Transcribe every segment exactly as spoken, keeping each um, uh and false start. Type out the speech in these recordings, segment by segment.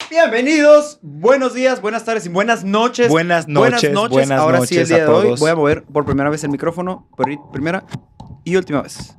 Bienvenidos, buenos días, buenas tardes y buenas noches. Buenas noches, buenas noches. Buenas Ahora noches sí, el día a de hoy todos. voy a mover por primera vez el micrófono, por primera y última vez.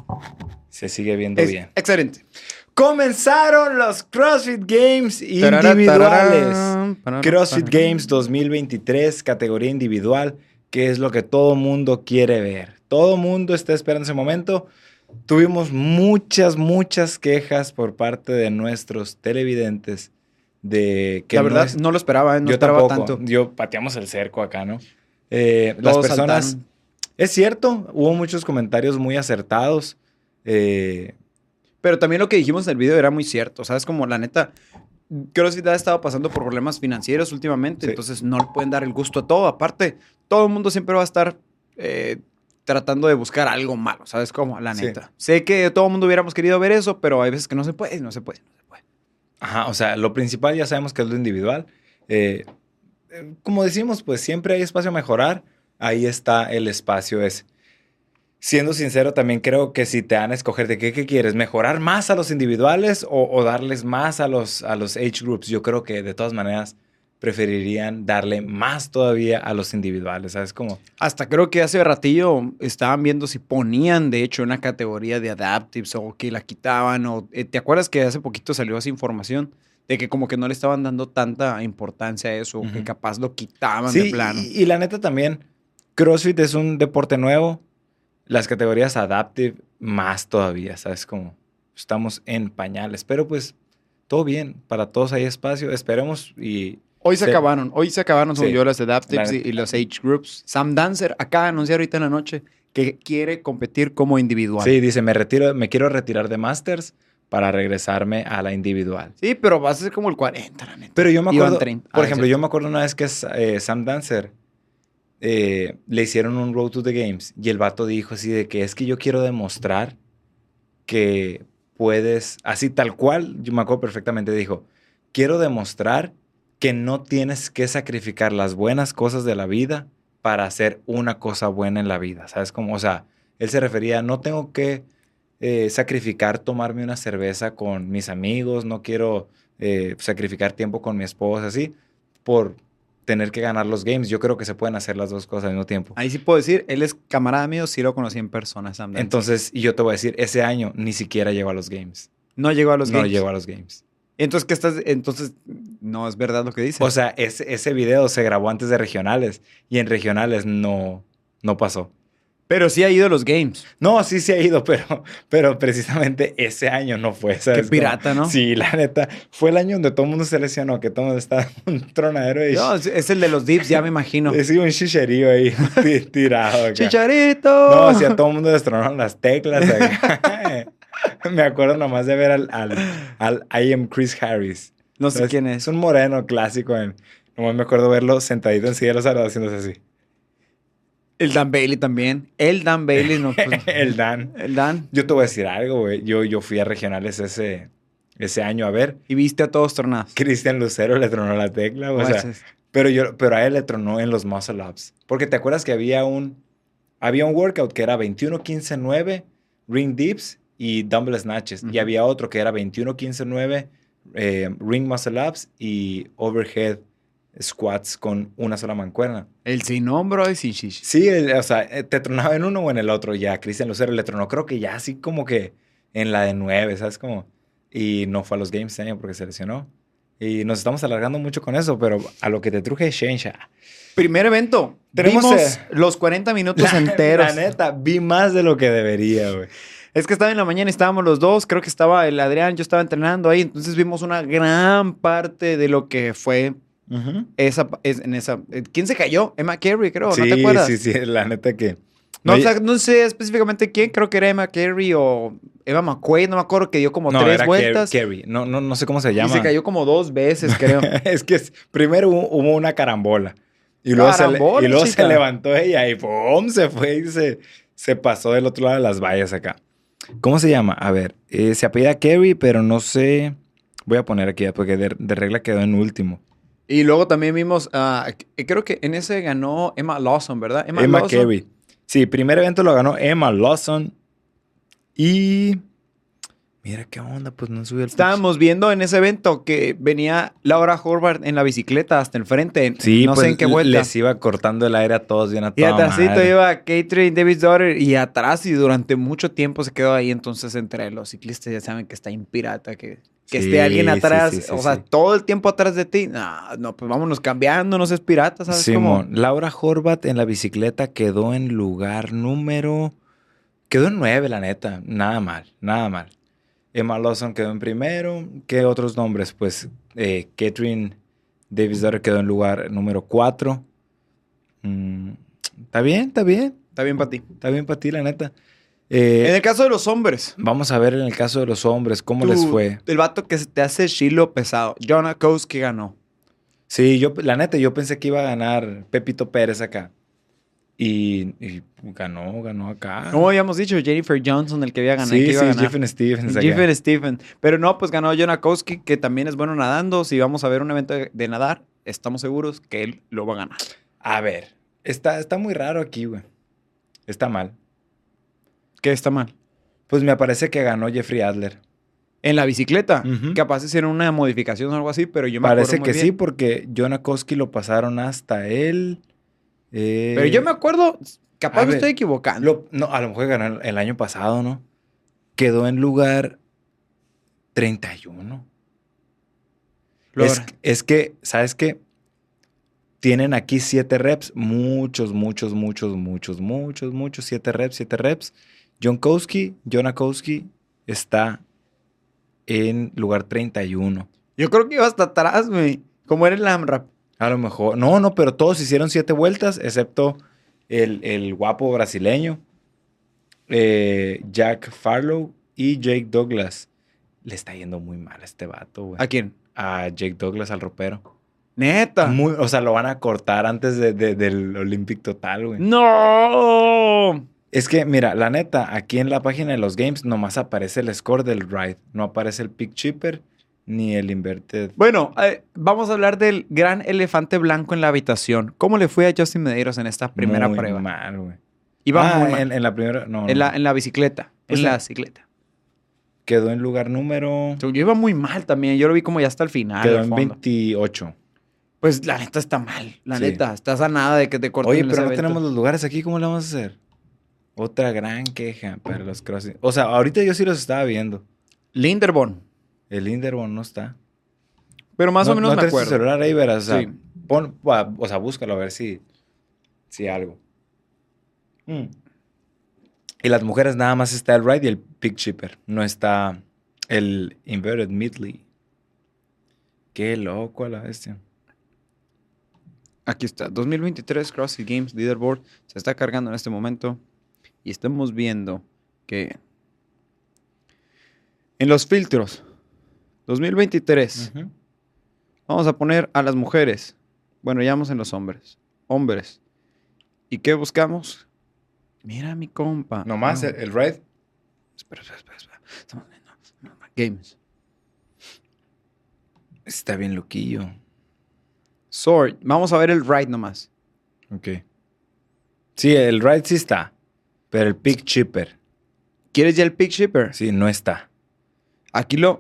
Se sigue viendo Es bien. excelente. Comenzaron los CrossFit Games Tarara, individuales. tarara, parara, CrossFit parara. Games dos mil veintitrés, categoría individual, que es lo que todo mundo quiere ver. Todo mundo está esperando ese momento. Tuvimos muchas, muchas quejas por parte de nuestros televidentes de que La no verdad, es- no lo esperaba, ¿eh? no yo esperaba tampoco. tanto. Yo pateamos el cerco acá, ¿no? Eh, las Todos personas... saltaron. Es cierto, hubo muchos comentarios muy acertados. Eh, Pero también lo que dijimos en el video era muy cierto. ¿Sabes? Como la neta, CrossFit ha estado pasando por problemas financieros últimamente. Sí. Entonces no le pueden dar el gusto a todo. Aparte, todo el mundo siempre va a estar eh, tratando de buscar algo malo. ¿Sabes cómo? La Sí. neta. Sé que todo el mundo hubiéramos querido ver eso, pero hay veces que no se puede, no se puede, no se puede. Ajá, o sea, lo principal ya sabemos que es lo individual. Eh, eh, como decimos, pues siempre hay espacio a mejorar. Ahí está el espacio ese. Siendo sincero, también creo que si te dan a escoger de qué, qué quieres, mejorar más a los individuales o, o darles más a los, a los age groups, yo creo que de todas maneras preferirían darle más todavía a los individuales, ¿sabes? Como, Hasta creo que hace ratillo estaban viendo si ponían, de hecho, una categoría de adaptives o que la quitaban. O, eh, ¿te acuerdas que hace poquito salió esa información de que como que no le estaban dando tanta importancia a eso, Ujú. que capaz lo quitaban sí, de plano? y, y la neta también, CrossFit es un deporte nuevo. Las categorías adaptive más todavía, ¿sabes? Como estamos en pañales, pero pues todo bien, para todos hay espacio, esperemos y... Hoy se se- acabaron, hoy se acabaron, según Sí, yo, las adaptives la y, neta. y los age groups. Sam Dancer acaba de anunciar ahorita en la noche que quiere competir como individual. Sí, dice, me retiro, me quiero retirar de Masters para regresarme a la individual. Sí, pero va a ser como el cuarenta, la neta. Pero yo me Iban acuerdo, treinta. por Ah, ejemplo, es yo me acuerdo una vez que eh, Sam Dancer eh, le hicieron un Road to the Games y el vato dijo así de que es que yo quiero demostrar que puedes, así tal cual, yo me acuerdo perfectamente, dijo, quiero demostrar que no tienes que sacrificar las buenas cosas de la vida para hacer una cosa buena en la vida, ¿sabes? Como, o sea, él se refería, no tengo que eh, sacrificar tomarme una cerveza con mis amigos, no quiero eh, sacrificar tiempo con mi esposa, así, por tener que ganar los games. Yo creo que se pueden hacer las dos cosas al mismo tiempo. Ahí sí puedo decir, él es camarada mío, sí lo conocí en persona, Sam Dancer. Entonces, y yo te voy a decir, ese año ni siquiera llegó a los games. No llegó a los no games. llegó a los games. Entonces, ¿qué estás? Entonces, no es verdad lo que dice. O sea, ese, ese video se grabó antes de regionales y en regionales no, no pasó. pero sí ha ido a los games. No, sí se ha ido, pero, pero precisamente ese año no fue. ¿Sabes? Qué pirata, Como- ¿no? Sí, la neta. Fue el año donde todo el mundo se lesionó, que todo el mundo está un tronadero de No, es, es el de los dips, ya me imagino. Es un chicherío ahí ti- tirado. acá. ¡Chicharito! No, sí, a todo el mundo les tronaron las teclas. acá. Me acuerdo nomás de ver al, al, al I Am Chris Harris. No sé ¿Sabes? quién es. Es un moreno clásico. En, nomás me acuerdo verlo sentadito en silla de los arados haciéndose así. El Dan Bailey también. El Dan Bailey. No, pues, El Dan. el Dan. Yo te voy a decir algo, güey. Yo, yo fui a regionales ese, ese año a ver. Y viste a todos tornados. Cristian Lucero le tronó la tecla. O No, sea, ese es- pero, yo, pero a él le tronó en los muscle ups. Porque te acuerdas que había un, había un workout que era veintiuno quince nueve ring dips y dumbbell snatches. Ujú. Y había otro que era veintiuno quince nueve eh, ring muscle ups y overhead squats con una sola mancuerna. El sin hombro y sin shishi. Sí, el- o sea, eh, te tronaba en uno o en el otro ya. Cristian Lucero le tronó, creo que ya así como que en la de nueve, ¿sabes? Como, y no fue a los games este año porque se lesionó. Y nos estamos alargando mucho con eso, pero a lo que te truje Shensha. Primer evento. Tenemos, Vimos eh, los cuarenta minutos La, enteros. la neta, vi más de lo que debería, güey. Es que estaba en la mañana, estábamos los dos, creo que estaba el Adrián, yo estaba entrenando ahí, entonces vimos una gran parte de lo que fue Ujú. esa, es- en esa... eh, ¿Quién se cayó? Emma Carey, creo, Sí, ¿no te acuerdas? sí, sí, la neta que... No, Oye, o sea, no sé específicamente quién, creo que era Emma Carey o Eva McQuaid, no me acuerdo, que dio como no, tres era vueltas Kerry. No, no, no sé cómo se y llama. se cayó como dos veces, creo. Es que es- primero hubo, hubo una carambola. Y luego, se, le- Carambola, y luego chica. se levantó ella y ¡pum! Se fue y se, se pasó del otro lado de las vallas acá. ¿Cómo se llama? A ver, eh, se apellida Kerry, pero no sé... Voy a poner aquí, porque de, de regla quedó en último. Y luego también vimos, ah, que- creo que en ese ganó Emma Lawson, ¿verdad? Emma, Lawson. Carey. Sí, primer evento lo ganó Emma Lawson. Y... Mira qué onda, pues no subió el Estábamos viendo en ese evento que venía Laura Horvath en la bicicleta hasta enfrente. en- Sí, no pues sé en qué vuelta. les iba cortando el aire a todos bien a Y toda atrásito madre. iba Catherine Davis Daughter y atrás y durante mucho tiempo se quedó ahí. Entonces entre los ciclistas ya saben que está en pirata, que, que Sí, esté alguien sí, atrás, sí, sí, o sea, sí. todo el tiempo atrás de ti. No, no, pues vámonos cambiando, no seas pirata, ¿sabes cómo? Simón, Laura Horvath en la bicicleta quedó en lugar número... Quedó en nueve, la neta. Nada mal, nada mal. Emma Lawson quedó en primero. ¿Qué otros nombres? Pues eh, Catherine Davis Daughter quedó en lugar número cuatro. Mm, está bien, está bien. Está bien para ti. Está bien para ti, la neta. Eh, En el caso de los hombres, vamos a ver en el caso de los hombres cómo tú- les fue. el vato que se te hace chilo pesado, Jonah Kowski ganó. Sí, yo, la neta, yo pensé que iba a ganar Pepito Pérez acá. Y, y ganó, ganó acá. Como habíamos dicho, Jennifer Johnson, el que había ganado, sí, que iba sí, a ganar. Stephen Stevens acá. Jeffen Stephen. Pero no, pues ganó Jonah Kowski, que también es bueno nadando. Si vamos a ver un evento de, de nadar, estamos seguros que él lo va a ganar. A ver, está, está muy raro aquí, güey. Está mal. ¿Qué está mal? Pues me parece que ganó Jeffrey Adler. En la bicicleta, Ujú. capaz hicieron una modificación o algo así, pero yo me Parece acuerdo que muy sí, bien. porque Jonah Kowski lo pasaron hasta él. eh, Pero yo me acuerdo, capaz a me ver, estoy equivocando. lo- no, a lo mejor ganó el, el año pasado, ¿no? Quedó en lugar treinta y uno. Lo- Es, es que, ¿sabes qué? Tienen aquí siete reps, muchos, muchos, muchos, muchos, muchos, muchos, siete reps, siete reps. John Kowski, Jonah Kowski está en lugar treinta y uno. Yo creo que iba hasta atrás, güey. Como era el AMRAP. A lo mejor, no, no, pero todos hicieron siete vueltas, excepto el, el guapo brasileño, eh, Jack Farlow y Jake Douglas. Le está yendo muy mal a este vato, güey. ¿A quién? A Jake Douglas, al ropero. Neta. Muy, o sea, lo van a cortar antes de- de- del Olympic Total, güey. ¡No! Es que, mira, la neta, aquí en la página de los games nomás aparece el score del ride. No aparece el pick chipper ni el inverted. Bueno, eh, vamos a hablar del gran elefante blanco en la habitación. ¿Cómo le fue a Justin Medeiros en esta primera Muy prueba? mal, güey. Iba Ah, muy mal. En, en la primera, no, En no. la, en la bicicleta. Pues en en- la bicicleta. Quedó en lugar número... Yo iba muy mal también. Yo lo vi como ya hasta el final. Quedó al en fondo. veintiocho. Pues la neta está mal. La Sí. neta. Estás a nada de que te corten Oye, ese pero no evento. tenemos los lugares aquí. ¿Cómo le vamos a hacer? Otra gran queja para los crossing. O sea, ahorita yo sí los estaba viendo. Linderborn. El Inderbon no está. Pero más no, o menos no me traes tu acuerdo. celular ahí, verás. O sea, Sí. pon, va, o sea, búscalo a ver si, si algo. Mm. Y las mujeres nada más está el ride y el pick chipper. No está el inverted midley. Qué loco a la bestia. Aquí está. dos mil veintitrés CrossFit Games Leaderboard. Se está cargando en este momento. Y estamos viendo que en los filtros dos mil veintitrés Ujú. vamos a poner a las mujeres. Bueno, ya vamos en los hombres. Hombres. ¿Y qué buscamos? Mira mi compa. Nomás No. el, el ride. Espera, espera, espera. espera. Estamos viendo. Games. Está bien loquillo. Sword. Vamos a ver el ride nomás. Ok. Sí, el ride sí está. Pero el pick chipper, ¿Quieres ya el pick shipper? sí, no está. Aquí lo...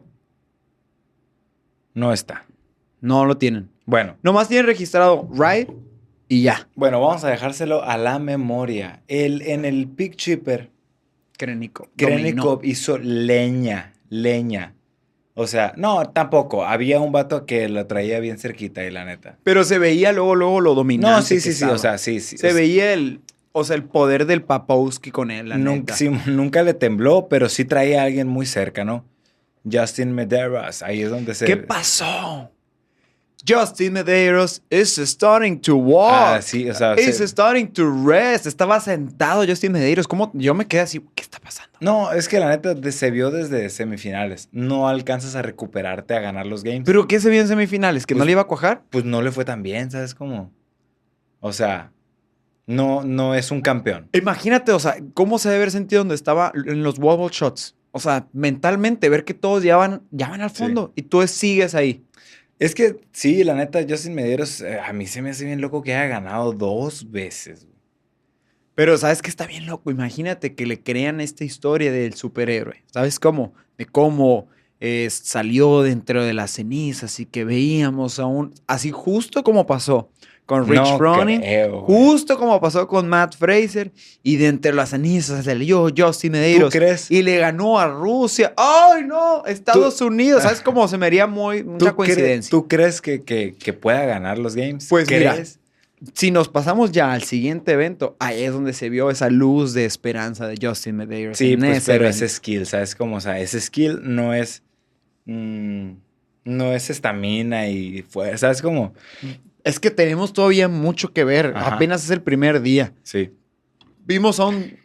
No está. No lo tienen. Bueno, Nomás tienen registrado ride y ya. bueno, vamos a dejárselo a la memoria. El, en el pick chipper, Krennikov. Krennikov hizo leña, leña. O sea, no, tampoco. Había un vato que lo traía bien cerquita y la neta. Pero se veía luego, luego lo dominante. No, sí, que sí, sí. estaba. O sea, sí, sí. Se o sea, veía el, o sea, el poder del Papowski con él, la nunca, neta. sí, nunca le tembló, pero sí traía a alguien muy cerca, ¿no? Justin Medeiros, ahí es donde se... ¿Qué pasó? Justin Medeiros is starting to walk. Ah, sí, o sea, Is se- starting to rest. Estaba sentado Justin Medeiros. ¿Cómo? Yo me quedé así, ¿qué está pasando? No, es que la neta de- se vio desde semifinales. No alcanzas a recuperarte a ganar los games. ¿Pero qué se vio en semifinales? ¿Que no Pues- le iba a cuajar? Pues no le fue tan bien, ¿sabes cómo? O sea, no, no es un campeón. Imagínate, o sea, cómo se debe haber sentido donde estaba en los wobble shots. O sea, mentalmente, ver que todos ya van, ya van al Sí. fondo y tú sigues ahí. Es que sí, la neta, Justin Medeiros, eh, a mí se me hace bien loco que haya ganado dos veces. güey. Pero ¿sabes qué está bien loco? Imagínate que le crean esta historia del superhéroe. ¿Sabes cómo? de cómo eh, salió dentro de las cenizas y que veíamos aún, así justo como pasó con Rich No Froning, creo, güey. justo como pasó con Matt Fraser, y de entre las cenizas salió Justin Medeiros. ¿Tú crees? Y le ganó a Rusia. ¡Ay, no! Estados Tú- Unidos. ¿Sabes cómo se me haría muy, mucha ¿Tú, cre- coincidencia? ¿Tú crees que, que, que pueda ganar los games? Pues mira, ¿Crees? Si nos pasamos ya al siguiente evento, ahí es donde se vio esa luz de esperanza de Justin Medeiros. Sí, en pues, ese pero evento. ese skill, ¿sabes cómo? O sea, ese skill no es... mm, no es estamina y fuerza, ¿sabes cómo? Es que tenemos todavía mucho que ver. Ajá. Apenas es el primer día. Sí. Vimos a un...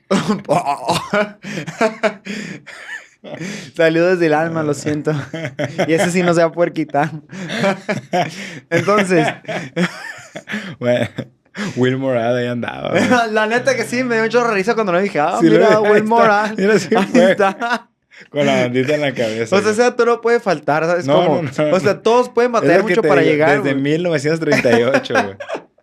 Salió desde el alma, lo siento. Y ese sí no se va a poder quitar. Entonces... Bueno, Will Morad ahí andaba. güey. La neta que sí, me dio mucho risa cuando lo dije. Ah, Sí, mira, lo- ahí Will está. Moran. Mira, sí Ahí fue. está. Con la bandita en la cabeza. O sea, ese dato no puede faltar, ¿sabes No, cómo? no, no, O sea, no. todos pueden Es batallar lo que mucho te para digo, llegar. Desde güey. mil novecientos treinta y ocho, güey.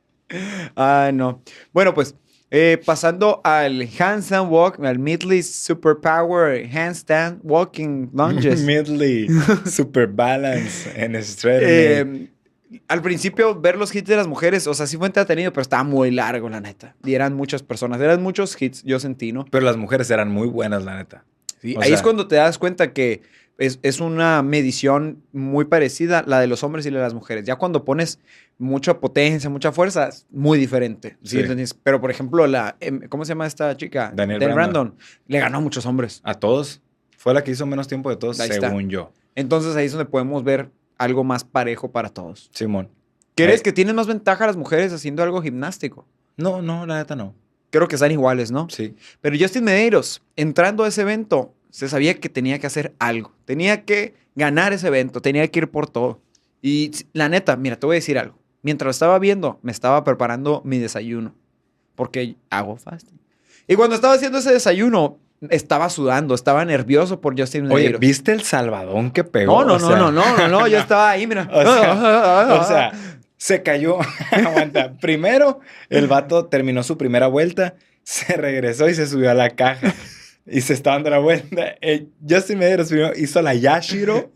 Ay, no. Bueno, pues, eh, pasando al handstand walk, al Midley Superpower Handstand Walking Lunges. Midley, Super Balance en Straight. Eh, al principio, ver los hits de las mujeres, o sea, sí fue entretenido, pero estaba muy largo, la neta. Y eran muchas personas, eran muchos hits, yo sentí, ¿no? Pero las mujeres eran muy buenas, la neta. Sí, O ahí sea- es cuando te das cuenta que es, es una medición muy parecida la de los hombres y la de las mujeres. Ya cuando pones mucha potencia, mucha fuerza, es muy diferente. ¿Sí? Sí. ¿Entiendes? Pero, por ejemplo, la, em, ¿cómo se llama esta chica? Daniel Danielle Brandon. Le ganó a muchos hombres. A todos. Fue la que hizo menos tiempo de todos, Ahí está. según yo. Entonces ahí es donde podemos ver algo más parejo para todos. Simón. ¿Crees Ahí- que tienen más ventaja las mujeres haciendo algo gimnástico? No, no, la neta no. Creo que están iguales, ¿no? Sí. Pero Justin Medeiros, entrando a ese evento, se sabía que tenía que hacer algo. Tenía que ganar ese evento, tenía que ir por todo. Y la neta, mira, te voy a decir algo. Mientras lo estaba viendo, me estaba preparando mi desayuno. Porque hago fasting. Y cuando estaba haciendo ese desayuno, estaba sudando, estaba nervioso por Justin Oye, Medeiros. ¿viste el salvadón que pegó? No, no, O no, sea, no, no, no, no, yo estaba ahí, mira. O sea, o sea, se cayó. Aguanta. Primero, el vato terminó su primera vuelta, se regresó y se subió a la caja. Y se estaba dando la vuelta. Eh, Justin Medeiros primero hizo la Yashiro.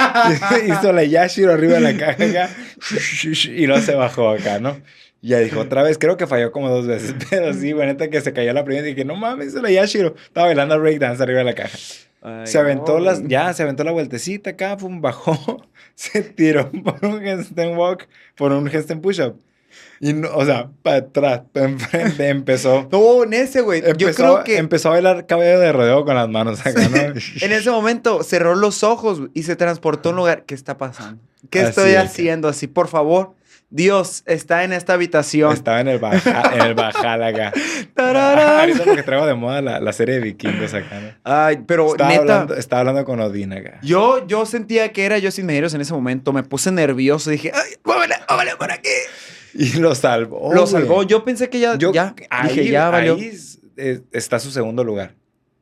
hizo la Yashiro arriba de la caja acá, y luego se bajó acá, ¿no? Y ya dijo otra vez, creo que falló como dos veces. Pero sí, bueno, neta que se cayó la primera y dije, no mames, hizo la Yashiro. Estaba bailando breakdance arriba de la caja. Ay, Se aventó no, las, güey. ya, se aventó la vueltecita acá, pum, bajó, se tiró por un handstand walk, por un handstand push-up. Y, no, o sea, para atrás, para enfrente, empezó, No, en ese, güey. Yo empezó, creo que empezó a bailar cabello de rodeo con las manos acá, ¿no? en ese momento cerró los ojos güey, y se transportó a un lugar. ¿Qué está pasando? ¿Qué Así estoy es. haciendo así? Por favor, Dios está en esta habitación. Estaba en el Bajal, en el Bajal acá. Tararán. Ahorita porque traigo de moda la, la serie de vikingos acá, ¿no? Ay, pero Estaba, neta, hablando, estaba hablando con Odín acá. yo, yo sentía que era Justin Medeiros en ese momento. Me puse nervioso. Dije, ay, muévele, muévele por aquí. Y lo salvó. Lo güey. salvó. Yo pensé que ya, Yo, ya, ahí, dije, ya valió. ahí es- es- está su segundo lugar.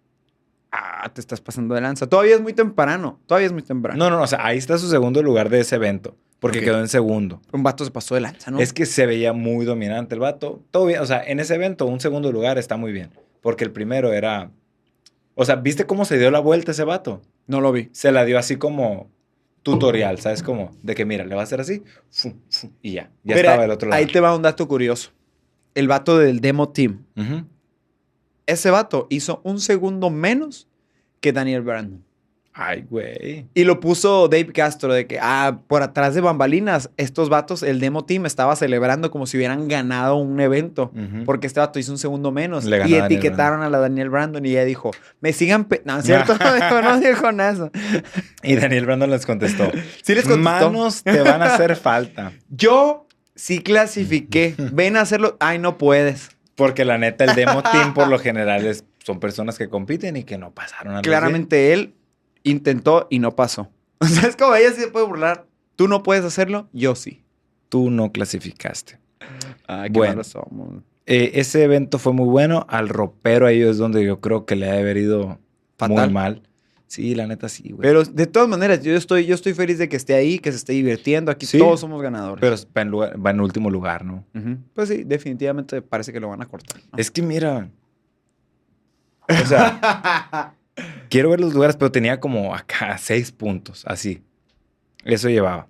Ah, te estás pasando de lanza. Todavía es muy temprano. Todavía es muy temprano. No, no, no, o sea, ahí está su segundo lugar de ese evento, porque Ok. quedó en segundo. Un vato se pasó de lanza, ¿no? Es que se veía muy dominante el vato. Todo bien, o sea, en ese evento un segundo lugar está muy bien, porque el primero era... O sea, ¿viste cómo se dio la vuelta ese vato? No lo vi. Se la dio así como tutorial, ¿sabes? Como de que mira, le va a hacer así, fum, fum, y ya, ya Mira, estaba el otro lado. ahí te va un dato curioso. El vato del demo team. Ujú. Ese vato hizo un segundo menos que Daniel Brandon. Ay, güey. Y lo puso Dave Castro de que, ah, por atrás de bambalinas, estos vatos, el demo team estaba celebrando como si hubieran ganado un evento. Ujú. Porque este vato hizo un segundo menos. Le ganó Y a Daniel etiquetaron a la Daniel Brandon y ella dijo, me sigan... pe-". No, es cierto, no dijo, no dijo nada eso. Y Daniel Brandon les contestó. Sí les contestó. Manos te van a hacer falta. Yo sí clasifiqué. Ven a hacerlo. Ay, no puedes. Porque la neta, el demo team por lo general es, son personas que compiten y que no pasaron a los Claramente él intentó y no pasó. O sea, es como ella sí se puede burlar. Tú no puedes hacerlo, yo sí. diez. Tú no clasificaste. Ay, qué Bueno. malos somos. Eh, ese evento fue muy bueno. Al ropero ahí es donde yo creo que le ha de haber ido Fatal. muy mal. Sí, la neta sí, güey. Pero de todas maneras, yo estoy, yo estoy feliz de que esté ahí, que se esté divirtiendo. Aquí Sí. todos somos ganadores. Pero va en, lugar- va en último lugar, ¿no? Ujú. Pues sí, definitivamente parece que lo van a cortar, ¿no? Es que mira. O sea, quiero ver los lugares, pero tenía como acá seis puntos, así. Eso llevaba.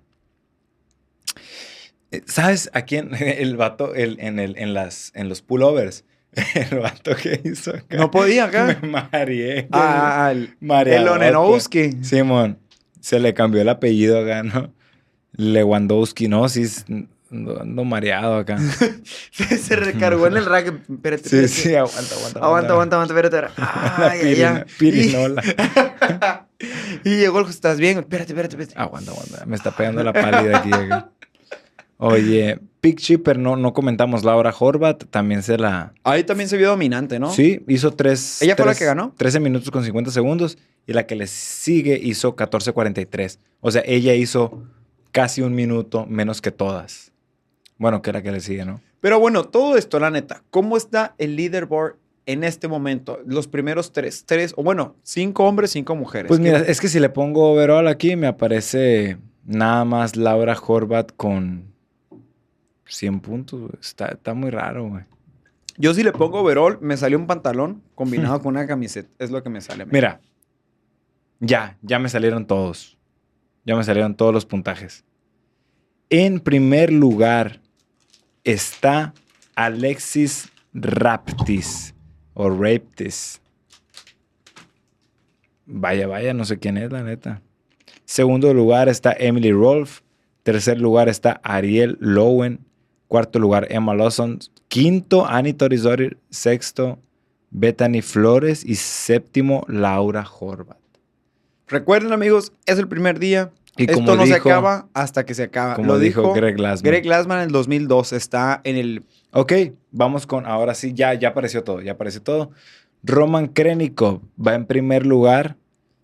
¿Sabes a quién? El vato, el, en, el, en, las, en los pullovers. El vato que hizo acá. No podía acá. Me mareé. Ah, el, el Lonenowski. Simón, se le cambió el apellido acá, ¿no? Lewandowski, ¿no? Sí, ando, ando mareado acá. Se recargó en el rack. Espérate, sí, espérate. sí, aguanta, aguanta. Aguanta, aguanta, aguanta, espérate. Ay, pirina, pirinola. Y, y llegó el... ¿Estás bien? Espérate, espérate, espérate. Aguanta, aguanta. Me está pegando la pálida aquí. acá. Oye, Pick Shipper, no, no comentamos. Laura Horvath también se la... Ahí también se vio dominante, ¿no? Sí, hizo tres... ¿Ella fue tres, la que ganó? trece minutos con cincuenta segundos. Y la que le sigue hizo catorce cuarenta y tres. O sea, ella hizo casi un minuto menos que todas. Bueno, que la que le sigue, ¿no? Pero bueno, todo esto, la neta, ¿cómo está el leaderboard en este momento? Los primeros tres, tres, o bueno, cinco hombres, cinco mujeres. Pues mira, es que si le pongo overall aquí, me aparece nada más Laura Horvath con cien puntos. Está, está muy raro, güey. Yo si le pongo overall, me salió un pantalón combinado con una camiseta. Es lo que me sale. Mira, ya, ya me salieron todos. Ya me salieron todos los puntajes. En primer lugar está Alexis Raptis o Raptis. Vaya, vaya, no sé quién es, la neta. Segundo lugar está Emily Rolfe. Tercer lugar está Ariel Lowen. Cuarto lugar, Emma Lawson. Quinto, Annie Torizori. Sexto, Bethany Flores. Y séptimo, Laura Horvath. Recuerden, amigos, es el primer día. Y Esto como no dijo, se acaba hasta que se acaba. Como Lo dijo, dijo Greg Glassman. Greg Glassman en el dos mil dos. Está en el... Ok, vamos con... Ahora sí, ya, ya apareció todo. Ya apareció todo. Roman Krenikov va en primer lugar.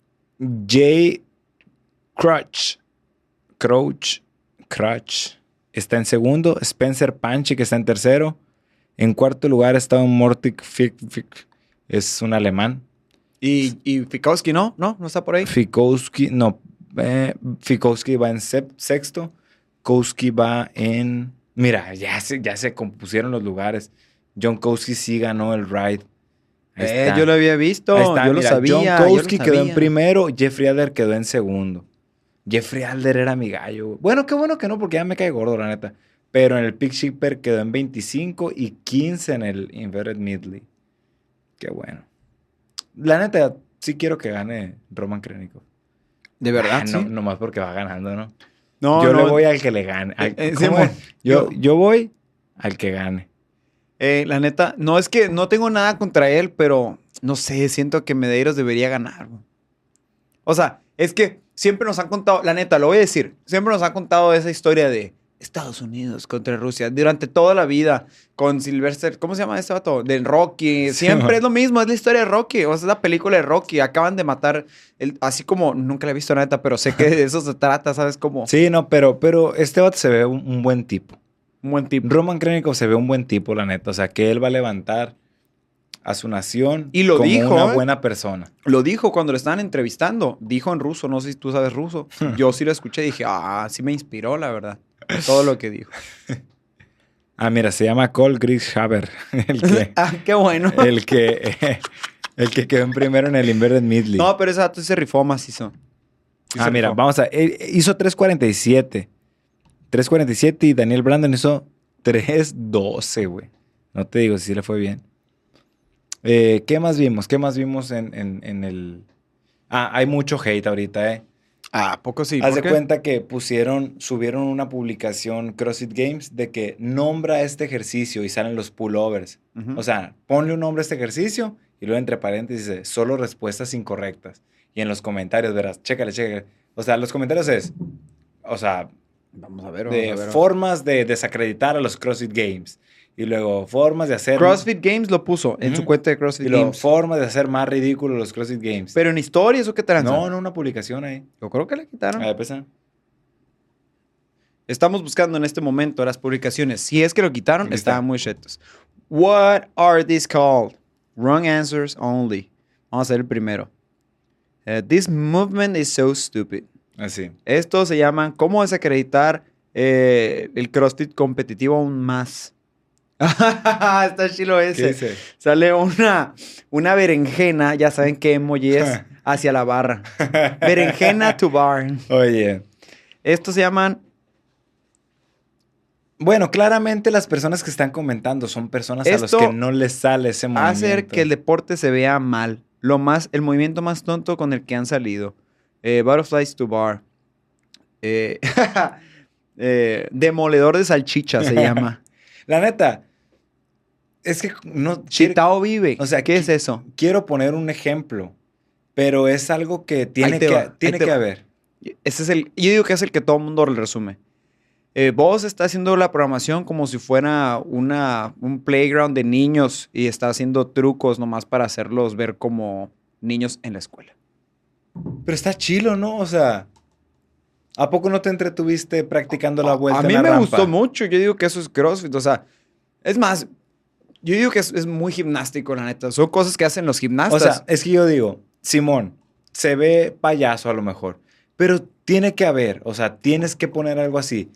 Jay Crutch. Crouch. Crutch. Está en segundo. Spencer Panchi, que está en tercero. En cuarto lugar está un Mortik Fik, Fik, es un alemán. Y, y Fikowski, ¿no? ¿No? ¿No está por ahí? Fikowski, no. Eh, Fikowski va en sep, sexto. Kowski va en... Mira, ya se, ya se compusieron los lugares. John Kowski sí ganó el ride. Eh, yo lo había visto. Ahí está, yo, mira, lo sabía, John Kowski yo lo sabía. quedó en primero. Jeffrey Adler quedó en segundo. Jeffrey Adler era mi gallo. Bueno, qué bueno que no, porque ya me cae gordo, la neta. Pero en el Pick Shipper quedó en veinticinco y quince en el Inverted Midley. Qué bueno. La neta, sí quiero que gane Roman Krenikov. ¿De verdad? Ah, no, sí. nomás porque va ganando, ¿no? No, yo no. le voy al que le gane. Al, Eh, ¿cómo sí, es? yo, yo voy al que gane. Eh, la neta, no es que no tengo nada contra él, pero no sé, siento que Medeiros debería ganar. Bro. O sea, es que siempre nos han contado, la neta, lo voy a decir, siempre nos han contado esa historia de Estados Unidos contra Rusia durante toda la vida con Sylvester, ¿cómo se llama este vato? Del Rocky. Siempre Sí, es lo mismo, es la historia de Rocky, o sea, es la película de Rocky. Acaban de matar, el, así como, nunca la he visto la neta, pero sé que de eso se trata, ¿sabes cómo? Sí, no, pero, pero este vato se ve un, un buen tipo. Un buen tipo. Roman Krenikov se ve un buen tipo, la neta. O sea, que él va a levantar a su nación y lo como dijo, una ¿eh? buena persona. Lo dijo cuando lo estaban entrevistando. Dijo en ruso, no sé si tú sabes ruso. Yo sí lo escuché y dije, ah, sí me inspiró, la verdad. Todo lo que dijo. Ah, mira, se llama Cole Grieshaber. El que, ah, qué bueno. El que, el que quedó en primero en el Inverted Midley. No, pero ese dato se rifó macizo. Sí ah, mira, rifó. Vamos a... Él hizo tres cuarenta y siete. tres cuarenta y siete y Daniel Brandon hizo tres doce, güey. No te digo si le fue bien. Eh, ¿Qué más vimos? ¿Qué más vimos en, en, en el...? Ah, hay mucho hate ahorita, ¿eh? Ah, poco sí. Haz de cuenta que pusieron, subieron una publicación CrossFit Games de que nombra este ejercicio y salen los pullovers. Uh-huh. O sea, ponle un nombre a este ejercicio y luego entre paréntesis dice, solo respuestas incorrectas. Y en los comentarios verás, chécale, chécale. O sea, los comentarios es, o sea, vamos a ver, de vamos a ver. formas de desacreditar a los CrossFit Games. Y luego formas de hacer... CrossFit Games lo puso uh-huh. en su cuenta de CrossFit y luego, Games. formas de hacer más ridículos los CrossFit Games. ¿Pero en historias o qué tranza? No, no, una publicación ahí. Yo creo que la quitaron. A ver, pues, ¿eh? Estamos buscando en este momento las publicaciones. Si es que lo quitaron, estaban muy chetos. What are these called? Wrong answers only. Vamos a hacer el primero. Uh, this movement is so stupid. Así. Estos se llaman ¿cómo desacreditar eh, el CrossFit competitivo aún más? Está chilo ¿Qué ese. dice? Sale una, una berenjena, ya saben qué emoji es, hacia la barra. Berenjena to bar. Oye. Estos se llaman... Bueno, claramente las personas que están comentando son personas a Esto los que no les sale ese movimiento. hacer que el deporte se vea mal. Lo más, el movimiento más tonto con el que han salido. Eh, Butterflies to bar. Eh, eh, demoledor de salchicha se llama. La neta, es que no... Chitao vive. O sea, ¿qué qui- es eso? Quiero poner un ejemplo, pero es algo que tiene Ahí te que, va, ahí tiene te que va. haber. Ese es el, yo digo que es el que todo el mundo le resume. Eh, vos está haciendo la programación como si fuera una, un playground de niños y está haciendo trucos nomás para hacerlos ver como niños en la escuela. Pero está chilo, ¿no? O sea, ¿a poco no te entretuviste practicando la vuelta A en mí la me rampa? gustó mucho. Yo digo que eso es CrossFit. O sea, es más, yo digo que es, es muy gimnástico, la neta. Son cosas que hacen los O gimnastas. sea, es que yo digo, Simón, se ve payaso a lo mejor, pero tiene que haber, o sea, tienes que poner algo así.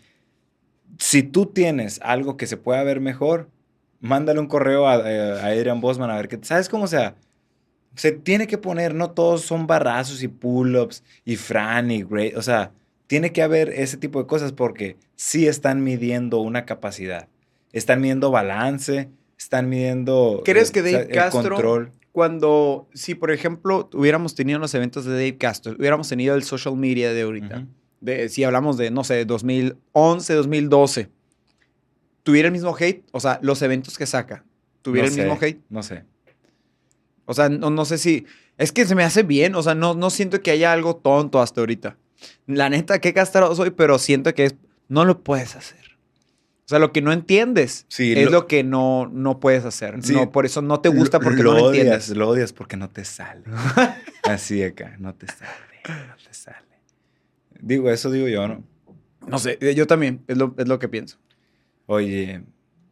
Si tú tienes algo que se pueda ver mejor, mándale un correo a, eh, a Adrian Bosman a ver qué... ¿Sabes cómo sea? Se tiene que poner, no todos son barrazos y pull-ups y Fran y Great. O sea, tiene que haber ese tipo de cosas porque sí están midiendo una capacidad. Están midiendo balance, están midiendo ¿Crees eh, que o sea, Dave el Castro, control. cuando, si por ejemplo hubiéramos tenido los eventos de Dave Castro, hubiéramos tenido el social media de ahorita, Ujú. de, si hablamos de, no sé, dos mil once, dos mil doce, tuviera el mismo hate, o sea, los eventos que saca, tuviera No el mismo sé, hate. No sé. O sea, no, no sé si, es que se me hace bien, o sea, no, no siento que haya algo tonto hasta ahorita. La neta, qué castrado soy, pero siento que es, no lo puedes hacer. O sea, lo que no entiendes Sí, es lo- lo, que no, no puedes hacer. Sí. No, por eso no te gusta porque lo no lo odias, entiendes. Lo odias porque no te sale. Así acá, no te sale, no te sale. Digo, eso digo yo, ¿no? No sé, eh, yo también, es lo, es lo que pienso. Oye,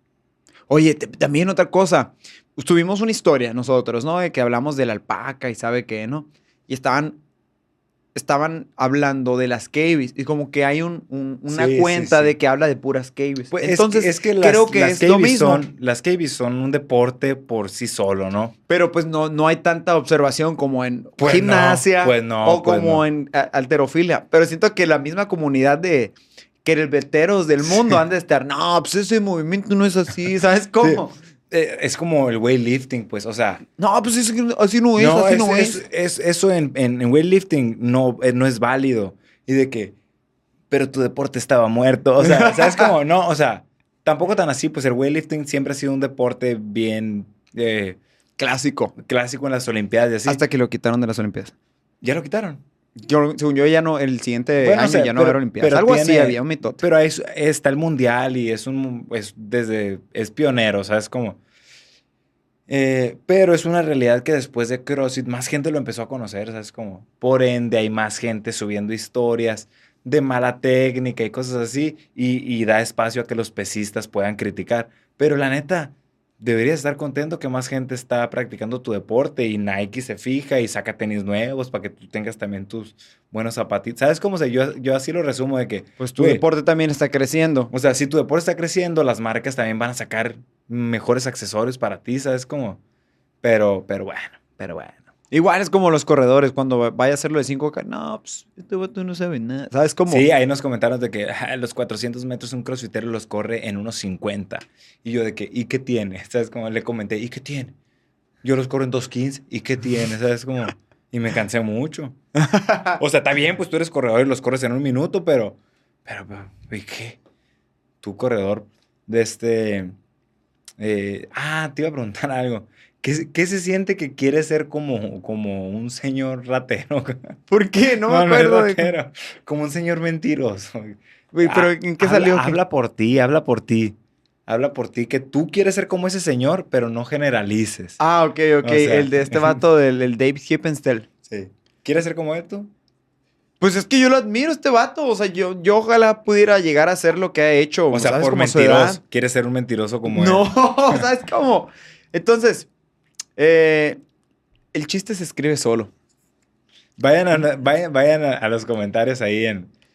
Oye, te- también otra cosa. Pues, tuvimos una historia nosotros, ¿no? De que hablamos de la alpaca y sabe qué, ¿no? Y estaban, estaban hablando de las cavies. Y como que hay un, un- una Sí, sí, cuenta sí. de que habla de puras cavies. pues es Entonces, que, es que las, creo que las es lo cavies mismo. son, las cavies son un deporte por sí solo, ¿no? Pero pues no, no hay tanta observación como en Pues gimnasia no, pues no, o pues como no. en a- halterofilia. Pero siento que la misma comunidad de querelbeteros del mundo han de estar, no, pues ese movimiento no es así, ¿sabes cómo? Sí. Eh, es como el weightlifting, pues, o sea, No, pues es que así no es, no, así es, no es- es. es- eso en, en, en weightlifting no, eh, no es válido. Y de que, pero tu deporte estaba muerto. O sea, ¿sabes cómo? No, o sea, tampoco tan así, pues el weightlifting siempre ha sido un deporte bien eh, Clásico. clásico en las Olimpiadas y así. Hasta que lo quitaron de las Olimpiadas. Ya lo quitaron. Yo, según yo, ya no, el siguiente Bueno, o año sea, ya no pero- era Olimpiadas. pero Algo así tiene- había, un mitote. Pero ahí es- está el mundial y es un, es desde, es pionero, ¿sabes cómo? Eh, pero es una realidad que después de CrossFit más gente lo empezó a conocer, ¿sabes cómo? Por ende hay más gente subiendo historias de mala técnica y cosas así y, y da espacio a que los pesistas puedan criticar. Pero la neta, deberías estar contento que más gente está practicando tu deporte y Nike se fija y saca tenis nuevos para que tú tengas también tus buenos zapatitos. ¿Sabes cómo? O sea, yo, yo así lo resumo de que... Pues tu güey, deporte también está creciendo. o sea, si tu deporte está creciendo, las marcas también van a sacar mejores accesorios para ti, ¿sabes cómo? Pero, pero bueno, pero bueno. Igual es como los corredores, cuando vaya a hacerlo de cinco K, no, pues este vato no sabe nada. ¿Sabes cómo? Sí, ahí nos comentaron de que ah, los cuatrocientos metros un crossfitero los corre en unos cincuenta. Y yo de que, ¿y qué tiene? ¿Sabes cómo? Le comenté, ¿y qué tiene? Yo los corro en dos quince, ¿y qué tiene? ¿Sabes cómo? Y me cansé mucho. O sea, está bien, pues tú eres corredor y los corres en un minuto, pero, pero, pero, ¿y qué? Tu corredor de este... eh, ah, te iba a preguntar algo. ¿Qué, qué se siente que quiere ser como, como un señor ratero? ¿Por qué? No, me es acuerdo. De... ratero, como un señor mentiroso. Güey, pero Ah, ¿en qué habla- salió? ¿Qué? Habla por ti, habla por ti. Habla por ti, que tú quieres ser como ese señor, pero no generalices. Ah, ok, ok. O sea- el de este vato, del el Dave Hippenstall. Sí. ¿Quieres ser como él tú? Pues es que yo lo admiro, este vato. O sea, yo, yo ojalá pudiera llegar a hacer lo que ha hecho. O sea, ¿sabes? por Como a su mentiroso. edad. ¿Quieres ser un mentiroso como No, él? ¿sabes cómo? Entonces, eh, el chiste se escribe solo. Vayan, a, vayan, vayan a, a los comentarios ahí en,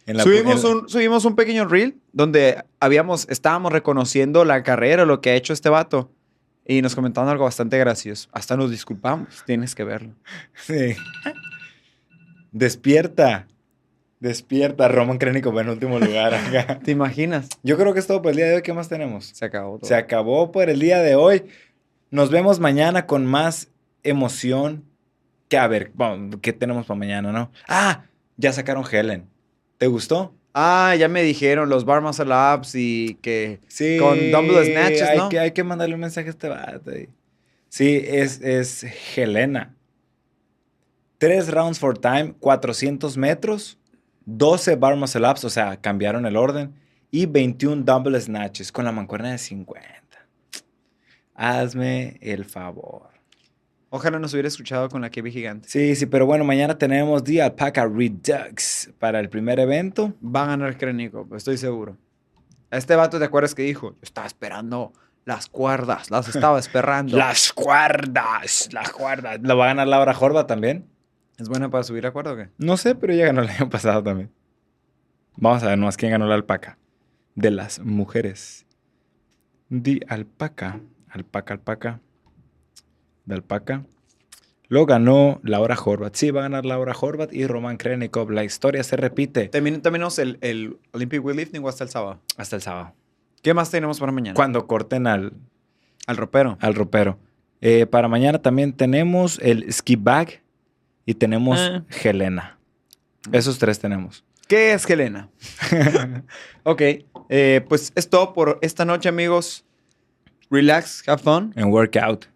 En la- subimos, en- un, subimos un pequeño reel donde habíamos, estábamos reconociendo la carrera, lo que ha hecho este vato. Y nos comentaron algo bastante gracioso. Hasta nos disculpamos. Tienes que verlo. Sí. Despierta. Despierta. Roman Crénico va en último lugar acá. ¿Te imaginas? Yo creo que es todo por el día de hoy. ¿Qué más tenemos? Se acabó todo. Se acabó por el día de hoy. Nos vemos mañana con más emoción. Que a ver, bueno, ¿qué tenemos para mañana, no? Ah, ya sacaron Helen. ¿Te gustó? Ah, ya me dijeron los Bar Muscle Ups y que Sí. con Dumbbell Snatches, hay ¿no? Que, hay que mandarle un mensaje a este vato ahí. Sí, es, es Helena. Tres rounds for time, cuatrocientos metros, doce bar muscle ups, o sea, cambiaron el orden, y veintiún dumbbell snatches con la mancuerna de cincuenta. Hazme el favor. Ojalá nos hubiera escuchado con la Kevin Gigante. Sí, sí, pero bueno, mañana tenemos The Alpaca Redux para el primer evento. Va a ganar Crénico, estoy seguro. A este vato, ¿te acuerdas que dijo? Yo estaba esperando las cuerdas, las estaba esperando. Las cuerdas, las cuerdas. ¿Lo va a ganar Laura Horvath también? ¿Es buena para subir a cuerda o qué? No sé, pero ella ganó el año pasado también. Vamos a ver nomás quién ganó la alpaca. De las mujeres. De alpaca. Alpaca, alpaca. De alpaca. Lo ganó Laura Horvath. Sí, va a ganar Laura Horvath y Roman Krenikov. La historia se repite. ¿También tenemos el, el Olympic Weightlifting o hasta el sábado? Hasta el sábado. ¿Qué más tenemos para mañana? Cuando corten al, Al ropero. al ropero. Eh, para mañana también tenemos el ski bag y tenemos Ah. Helena. Esos tres tenemos. ¿Qué es Helena? Ok, eh, pues es todo por esta noche, amigos. Relax, have fun. En workout.